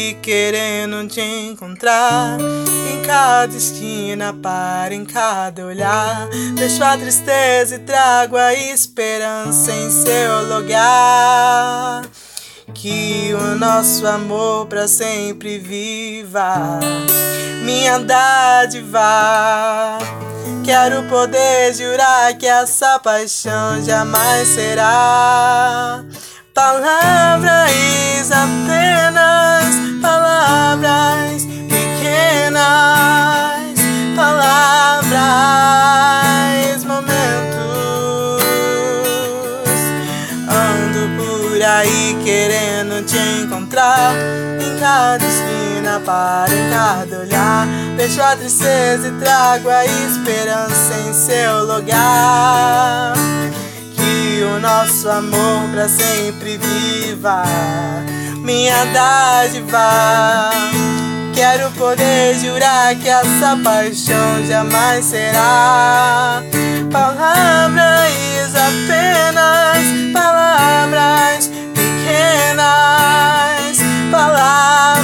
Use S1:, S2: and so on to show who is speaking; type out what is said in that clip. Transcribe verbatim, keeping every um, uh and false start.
S1: aí querendo te encontrar, em cada esquina, para em cada olhar. Deixo a tristeza e trago a esperança em seu lugar. Que o nosso amor pra sempre viva, minha dádiva. Quero poder jurar que essa paixão jamais será palavras apenas, palavras pequenas, palavras, momentos. Ando por aí querendo te encontrar, em cada esquina, para em cada olhar. Deixo a tristeza e trago a esperança em seu lugar. Que o nosso amor pra sempre viva, minha dádiva. Quero poder jurar que essa paixão jamais será palavras apenas, palavras pequenas, palavras.